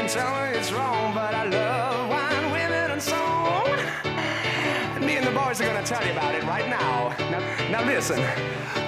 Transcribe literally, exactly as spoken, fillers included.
can tell me it's wrong, but I love wine, women, and song. And me and the boys are gonna tell you about it right now. Now, now listen.